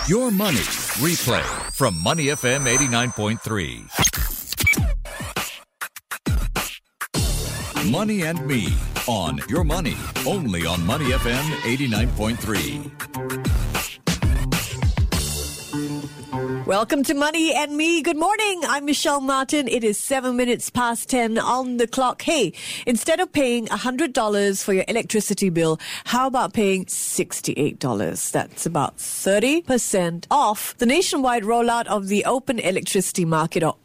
Your Money Replay from Money FM 89.3. Money and Me on Your Money, only on Money FM 89.3. Welcome to Money and Me. Good morning. I'm Michelle Martin. It is 7 minutes past 10 on the clock. Hey, instead of paying $100 for your electricity bill, how about paying $68? That's about 30% off. The nationwide rollout of the Open Electricity Market, or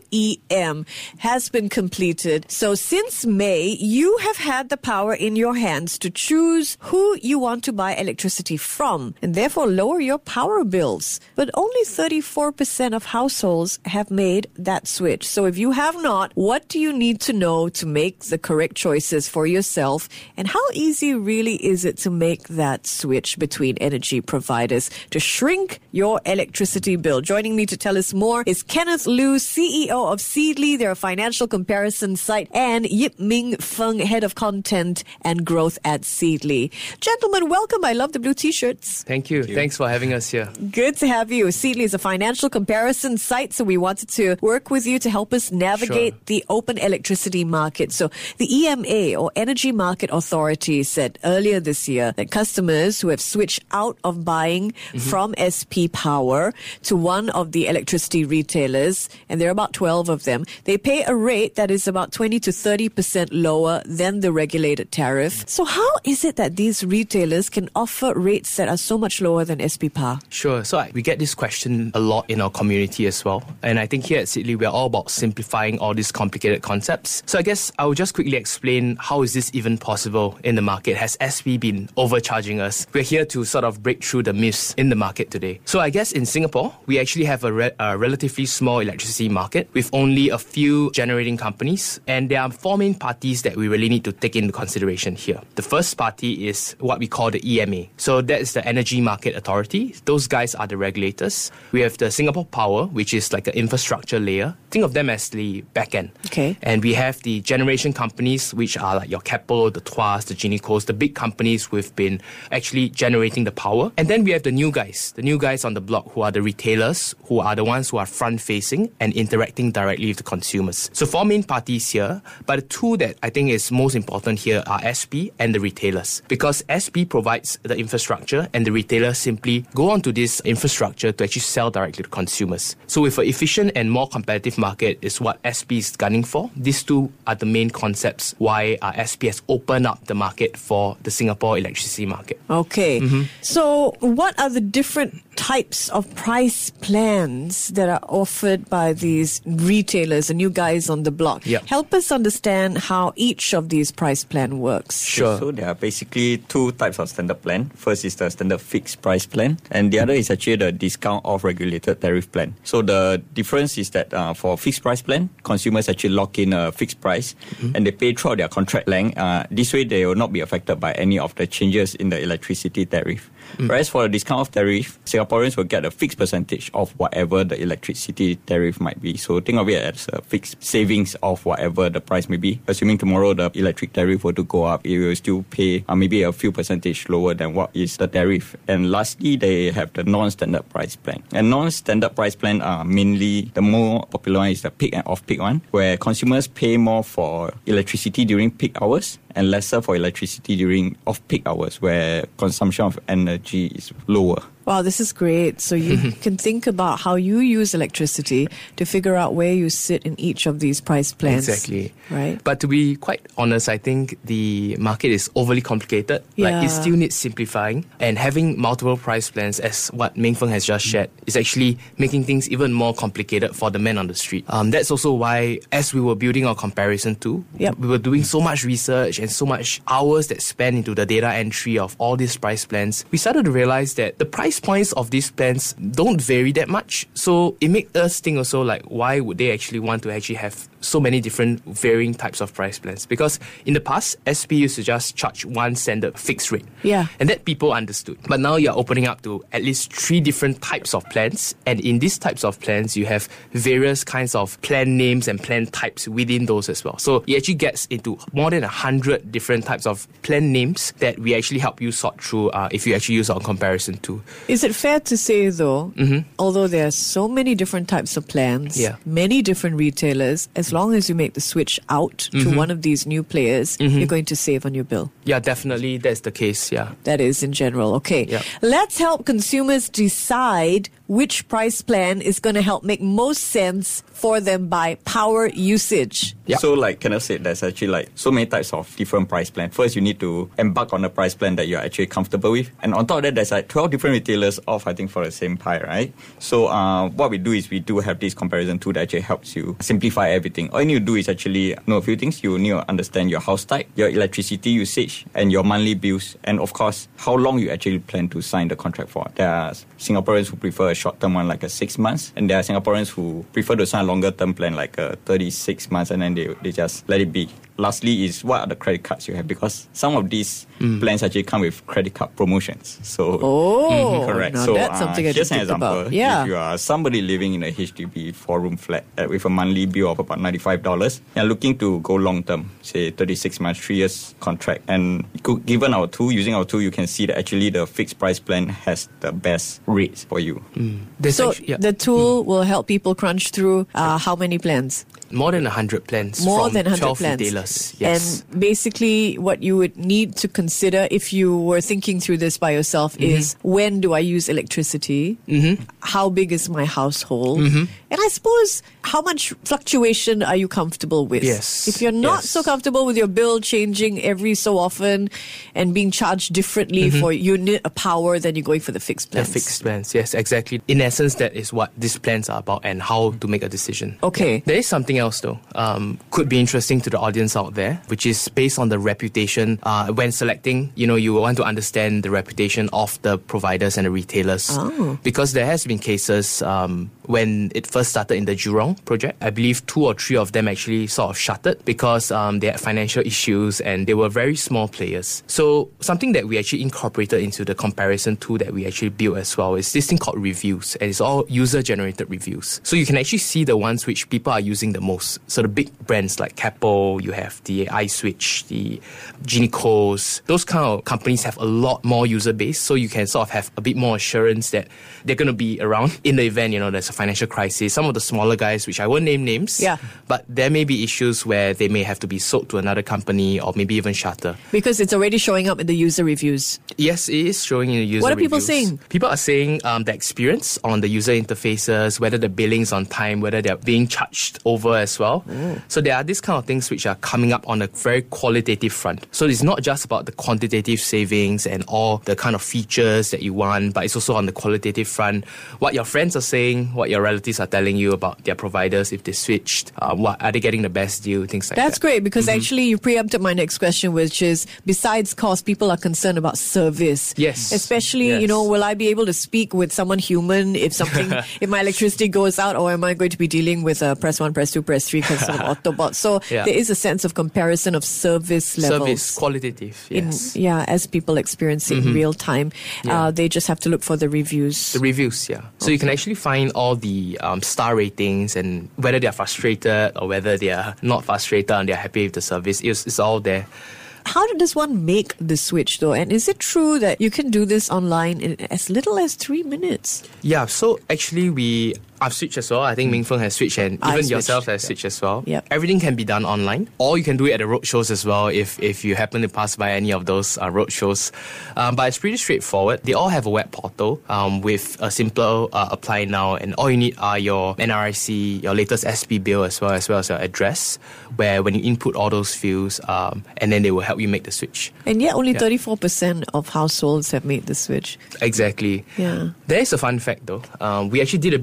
OEM, has been completed. So since May, you have had the power in your hands to choose who you want to buy electricity from and therefore lower your power bills. But only 34% of households have made that switch. So if you have not, what do you need to know to make the correct choices for yourself? And how easy really is it to make that switch between energy providers to shrink your electricity bill? Joining me to tell us more is Kenneth Liu, CEO of Seedly. They're a financial comparison site, and Yip Ming Feng, Head of Content and Growth at Seedly. Gentlemen, welcome. I love the blue t-shirts. Thank you. Thanks for having us here. Good to have you. Seedly is a financial comparison site, so we wanted to work with you to help us navigate the open electricity market. So the EMA, or Energy Market Authority, said earlier this year that customers who have switched out of buying from SP Power to one of the electricity retailers, and there are about 12 of them, they pay a rate that is about 20 to 30% lower than the regulated tariff. So how is it that these retailers can offer rates that are so much lower than SP Power? Sure. So we get this question a lot in our community as well. And I think here at Seedly, we're all about simplifying all these complicated concepts. So I guess I will just quickly explain how is this even possible in the market. Has SP been overcharging us? We're here to sort of break through the myths in the market today. So I guess in Singapore, we actually have a relatively small electricity market with only a few generating companies. And there are four main parties that we really need to take into consideration here. The first party is what we call the EMA. So that is the Energy Market Authority. Those guys are the regulators. We have the Singapore Power, which is like an infrastructure layer. Think of them as the back end. Okay. And we have the generation companies, which are like your Keppel, the Tuas, the Ginicos, the big companies who've been actually generating the power. And then we have the new guys on the block, who are the retailers, who are the ones who are front-facing and interacting directly with the consumers. So four main parties here, but the two that I think is most important here are SP and the retailers. Because SP provides the infrastructure and the retailers simply go onto this infrastructure to actually sell directly to consumers. So with an efficient and more competitive market is what SP is gunning for. These two are the main concepts why SP has opened up the market for the Singapore electricity market. Okay. So what are the different types of price plans that are offered by these retailers, the new guys on the block? Yep. Help us understand how each of these price plan works. Sure. So there are basically two types of standard plan. First is the standard fixed price plan, and the other is actually the discount off regulated tariff plan. So the difference is that for fixed price plan, consumers actually lock in a fixed price and they pay throughout their contract length. This way they will not be affected by any of the changes in the electricity tariff. Whereas for the discount off tariff, Singaporeans will get a fixed percentage of whatever the electricity tariff might be. So think of it as a fixed savings of whatever the price may be. Assuming tomorrow the electric tariff were to go up, it will still pay maybe a few percentage lower than what is the tariff. And lastly, they have the non-standard price plan. And non-standard price plan are mainly, the more popular one is the peak and off-peak one, where consumers pay more for electricity during peak hours and lesser for electricity during off-peak hours, where consumption of energy is lower. Wow, this is great. So you can think about how you use electricity to figure out where you sit in each of these price plans. Exactly. Right? But to be quite honest, I think the market is overly complicated. Yeah. Like, it still needs simplifying. And having multiple price plans, as what Ming Feng has just shared, is actually making things even more complicated for the man on the street. That's also why, as we were building our comparison tool, we were doing so much research and so much hours that spent into the data entry of all these price plans. We started to realize that the price points of these plans don't vary that much. So it made us think also, like, why would they actually want to actually have so many different varying types of price plans. Because in the past, SP used to just charge one standard fixed rate. Yeah. And that people understood. But now you're opening up to at least 3 different types of plans. And in these types of plans, you have various kinds of plan names and plan types within those as well. So it actually gets into more than 100 different types of plan names that we actually help you sort through if you actually use our comparison tool. Is it fair to say, though, although there are so many different types of plans, many different retailers, as long as you make the switch out to one of these new players, you're going to save on your bill? Yeah, definitely. That's the case, yeah. That is in general. Okay. Yeah. Let's help consumers decide which price plan is going to help make most sense for them by power usage. Yeah. So like Kenneth said, there's actually like so many types of different price plans. First, you need to embark on a price plan that you're actually comfortable with. And on top of that, there's like 12 different retailers all fighting for the same pie, right? So what we do is we do have this comparison tool that actually helps you simplify everything. All you need to do is actually know a few things. You need to understand your house type, your electricity usage, and your monthly bills. And of course, how long you actually plan to sign the contract for. There are Singaporeans who prefer a short-term one like a 6 months. And there are Singaporeans who prefer to sign a longer-term plan like a 36 months and then they just let it be. Lastly is what are the credit cards you have, because some of these plans actually come with credit card promotions. So correct. Now so that's something I here's an didn't think example. about. Yeah. If you are somebody living in a HDB 4-room flat with a monthly bill of about $95 and looking to go long term, say 36 months, 3 years contract, and given our tool, using our tool, you can see that actually the fixed price plan has the best rates for you. So the tool will help people crunch through how many plans? More than 100 plans. More from than 100 12 plans. retailers. Yes. And basically what you would need to consider if you were thinking through this by yourself is, when do I use electricity? How big is my household? And I suppose, how much fluctuation are you comfortable with? Yes. If you're not so comfortable with your bill changing every so often and being charged differently for unit of power, then you're going for the fixed plans. The fixed plans, yes, exactly. In essence, that is what these plans are about and how to make a decision. Okay. There is something else though, could be interesting to the audience out there, which is based on the reputation. When selecting, you want to understand the reputation of the providers and the retailers. Because there has been cases when it first started in the Jurong project, I believe 2 or 3 of them actually sort of shuttered because they had financial issues and they were very small players. So something that we actually incorporated into the comparison tool that we actually built as well is this thing called reviews, and it's all user-generated reviews. So you can actually see the ones which people are using the most. So the big brands like Keppel, you have the iSwitch, the Ginico's, those kind of companies have a lot more user base, so you can sort of have a bit more assurance that they're going to be around in the event, there's a financial crisis. Some of the smaller guys, which I won't name names, but there may be issues where they may have to be sold to another company or maybe even shutter. Because it's already showing up in the user reviews. Yes, it is showing in the user reviews. What are people saying? People are saying the experience on the user interfaces, whether the billing's on time, whether they're being charged over as well. So there are these kind of things which are coming up on a very qualitative front. So it's not just about the quantitative savings and all the kind of features that you want, but it's also on the qualitative front. What your friends are saying, what your relatives are telling you about their providers, if they switched, what are they getting the best deal, things like that. That's great, because actually you preempted my next question, which is, besides cost, people are concerned about service. Yes. Especially, will I be able to speak with someone human if something, if my electricity goes out, or am I going to be dealing with press 1, press 2, press 3 because of Autobot? So there is a sense of comparison of service levels. Service, qualitative, yes. As people experience it in real time, they just have to look for the reviews. The reviews, yeah. So you can actually find all the star ratings and whether they are frustrated or whether they are not frustrated and they are happy with the service. It's all there. How does one make the switch though? And is it true that you can do this online in as little as 3 minutes? Yeah, so actually I've switched as well. I think Ming Feng has switched and even yourself has switched as well. Yep. Everything can be done online, or you can do it at the road shows as well if you happen to pass by any of those road shows. But it's pretty straightforward. They all have a web portal with a simple apply now, and all you need are your NRIC, your latest SP bill as well as your address, where when you input all those fields, and then they will help you make the switch. And yet only 34% of households have made the switch. Exactly. Yeah. There is a fun fact though. We actually did a bit of research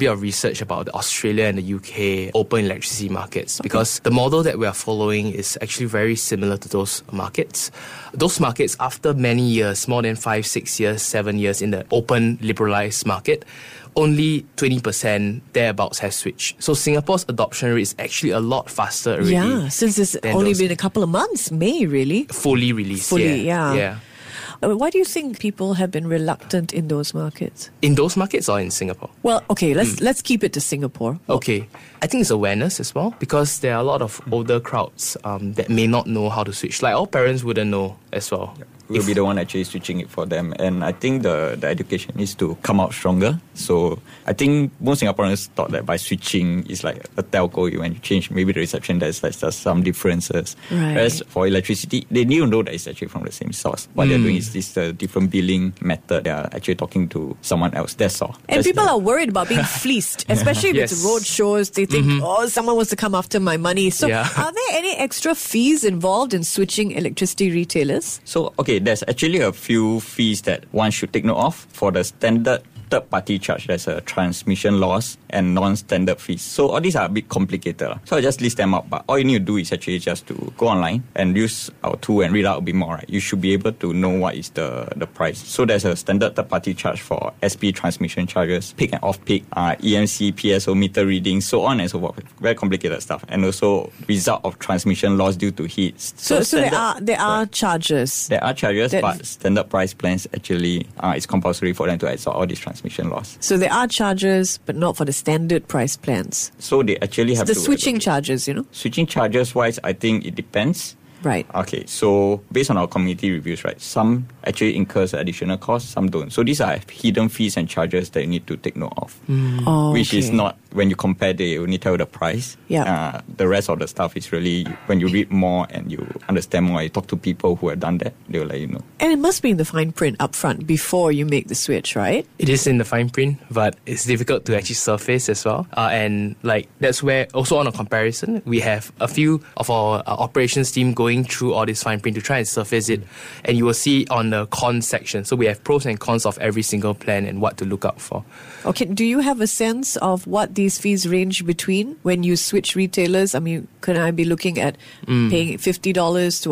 research about the Australia and the UK open electricity markets because the model that we are following is actually very similar to those markets. Those markets, after many years, more than 5, 6 years, 7 years in the open liberalized market, only 20% thereabouts has switched. So Singapore's adoption rate is actually a lot faster already. Yeah, since it's only been a couple of months, May really. Fully released. Yeah. Why do you think people have been reluctant in those markets? In those markets or in Singapore? Well, okay, let's keep it to Singapore. Okay. I think it's awareness as well because there are a lot of older crowds that may not know how to switch. Like our parents wouldn't know as well. We'll be the one actually switching it for them. And I think the education needs to come out stronger. So I think most Singaporeans thought that by switching is like a telco, when you change maybe the reception, there's like just some differences. Right. Whereas for electricity, they didn't know that it's actually from the same source. What they're doing is this different billing method. They are actually talking to someone else. That's all. And people are worried about being fleeced, especially with road shows. They think, someone wants to come after my money. So are there any extra fees involved in switching electricity retailers? So, okay, there's actually a few fees that one should take note of. For the standard third-party charge, there's a transmission loss and non-standard fees. So all these are a bit complicated. So I just list them out. But all you need to do is actually just to go online and use our tool and read out a bit more. Right? You should be able to know what is the price. So there's a standard third-party charge for SP transmission charges, peak and off-peak, EMC, PSO, meter readings, so on and so forth. Very complicated stuff. And also result of transmission loss due to heat. So there are charges. There are charges, but standard price plans actually it's compulsory for them to absorb all these transmission loss. So there are charges, but not for the standard price plans. So they actually have the switching charges, Switching charges wise, I think it depends. Right. Okay, so based on our community reviews, right, some actually incurs additional costs, some don't. So these are hidden fees and charges that you need to take note of. Which is not, when you compare, they only tell you the price. Yeah. The rest of the stuff is really, when you read more and you understand more, you talk to people who have done that, they'll let you know. And it must be in the fine print up front before you make the switch, right? It is in the fine print, but it's difficult to actually surface as well. And that's where, also on a comparison, we have a few of our operations team going through all this fine print to try and surface it, and you will see on the cons section. So we have pros and cons of every single plan and what to look out for. Okay, do you have a sense of what these fees range between when you switch retailers? I mean, could I be looking at paying $50 to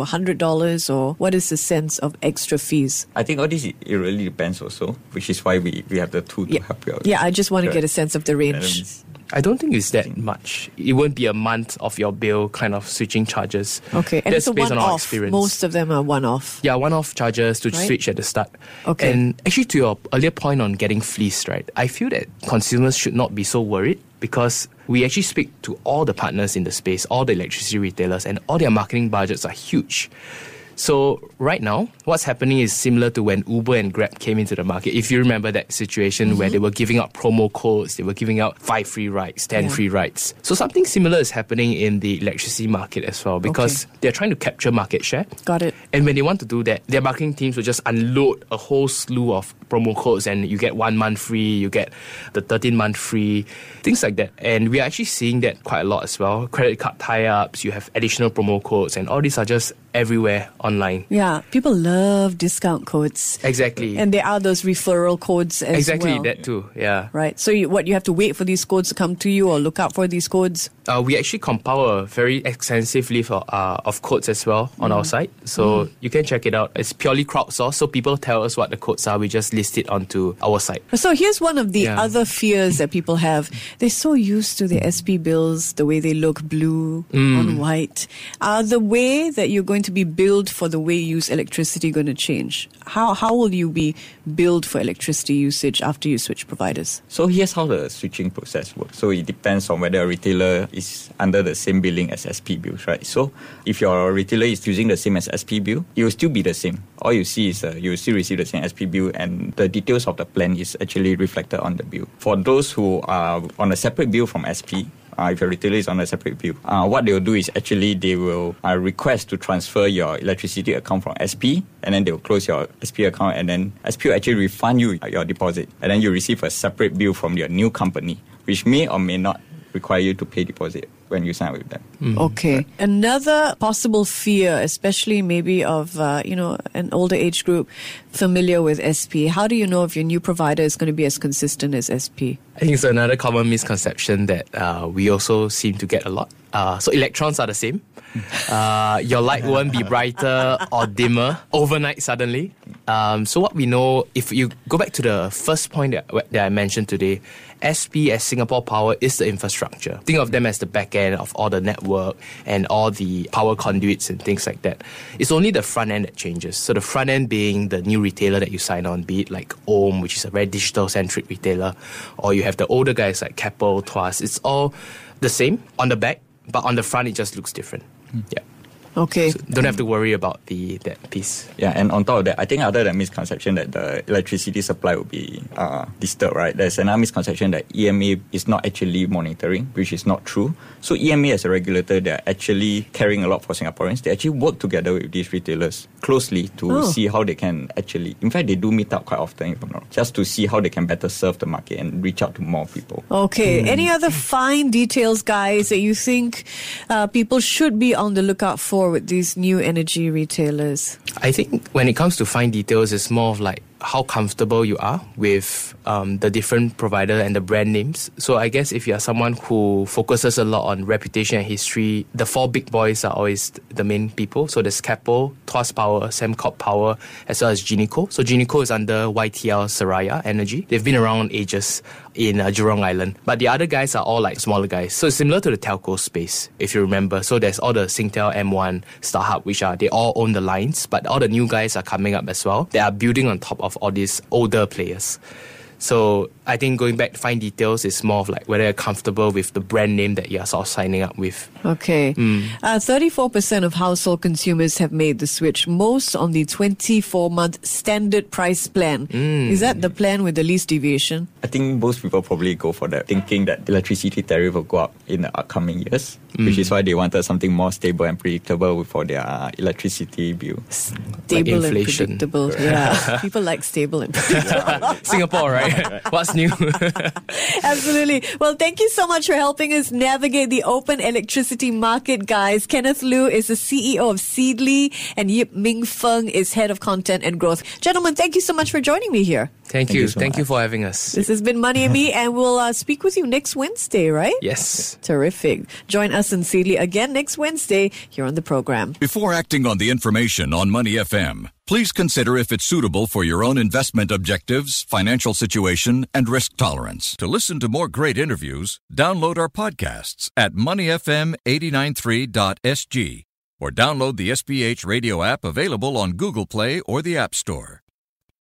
$100, or what is the sense of extra fees? I think all this, it really depends also, which is why we have the tool to help you out. Yeah, I just want to get a sense of the range. I don't think it's that much. It won't be a month of your bill kind of switching charges. Okay, and that's it's a based on our one-off. experience. Most of them are one-off. Yeah, one-off charges to switch at the start. Okay. And actually, to your earlier point on getting fleeced, right? I feel that consumers should not be so worried because we actually speak to all the partners in the space, all the electricity retailers, and all their marketing budgets are huge. So right now, what's happening is similar to when Uber and Grab came into the market. If you remember that situation where they were giving out promo codes, they were giving out 5 free rides, 10 free rides. So something similar is happening in the electricity market as well because they're trying to capture market share. Got it. And when they want to do that, their marketing teams will just unload a whole slew of promo codes and you get 1 month free, you get the 13-month free, things like that. And we are actually seeing that quite a lot as well. Credit card tie-ups, you have additional promo codes, and all these are just everywhere online. Yeah, people love discount codes. Exactly. And there are those referral codes as well. Exactly, that too, yeah. Right. So you have to wait for these codes to come to you or look out for these codes? We actually compile a very extensive list of codes as well on our site. So you can check it out. It's purely crowdsourced, so people tell us what the codes are. We just list it onto our site. So here's one of the other fears that people have. They're so used to the SP bills, the way they look blue on white. The way that you're going to be billed for the way you use electricity going to change? How will you be billed for electricity usage after you switch providers? So here's how the switching process works. So it depends on whether a retailer is under the same billing as SP bills, right? So if your retailer is using the same as SP bill, it will still be the same. All you see is you will still receive the same SP bill, and the details of the plan is actually reflected on the bill. For those who are on a separate bill from SP, if your retailer is on a separate bill, what they will do is actually they will request to transfer your electricity account from SP, and then they will close your SP account, and then SP will actually refund you your deposit, and then you receive a separate bill from your new company, which may or may not require you to pay deposit when you sign up with them. Okay. Another possible fear, especially maybe of, an older age group familiar with SP. How do you know if your new provider is going to be as consistent as SP? I think it's another common misconception that we also seem to get a lot. So electrons are the same. Your light won't be brighter or dimmer overnight suddenly. So what we know, if you go back to the first point that I mentioned today, SP as Singapore Power is the infrastructure. Think of them as the back end of all the network and all the power conduits and things like that. It's only the front end that changes. So the front end being the new retailer that you sign on, be it like Ohm, which is a very digital-centric retailer, or you have the older guys like Keppel, Tuas. It's all the same on the back, but on the front it just looks different. Yeah. Okay. So don't have to worry about that piece. Yeah, and on top of that, I think other than misconception that the electricity supply will be disturbed, right? There's another misconception that EMA is not actually monitoring, which is not true. So EMA as a regulator, they're actually caring a lot for Singaporeans. They actually work together with these retailers closely to see how they can actually, in fact, they do meet up quite often, if I'm not wrong, just to see how they can better serve the market and reach out to more people. Okay. Any other fine details, guys, that you think people should be on the lookout for with these new energy retailers? I think when it comes to fine details, it's more of like how comfortable you are with the different provider and the brand names. So I guess if you are someone who focuses a lot on reputation and history, the four big boys are always the main people. So there's Keppel, Tuas Power, Sembcorp Power, as well as Genico. So Genico is under YTL Seraya Energy. They've been around ages in Jurong Island. But the other guys are all like smaller guys. So it's similar to the telco space, if you remember. So there's all the Singtel, M1, StarHub, which they all own the lines. But all the new guys are coming up as well. They are building on top of all these older players. So I think going back to fine details is more of like whether you're comfortable with the brand name that you're sort of signing up with. Okay. 34% of household consumers have made the switch, most on the 24-month standard price plan. Is that the plan with the least deviation? I think most people probably go for that, thinking that electricity tariff will go up in the upcoming years, which is why they wanted something more stable and predictable for their electricity bill. Stable like inflation. and predictable. Yeah. People like stable and predictable. Singapore, right? What's new? Absolutely. Well, thank you so much for helping us navigate the open electricity market, guys. Kenneth Liu is the CEO of Seedly, and Yip Ming Feng is head of content and growth. Gentlemen, thank you so much for joining me here. Thank you. So Thank much. you for having us. This has been Money and Me, and we'll speak with you next Wednesday, right? Yes. Terrific. Join us and Seedly again next Wednesday here on the program. Before acting on the information on Money FM, please consider if it's suitable for your own investment objectives, financial situation, and risk tolerance. To listen to more great interviews, download our podcasts at moneyfm893.sg or download the SPH radio app available on Google Play or the App Store.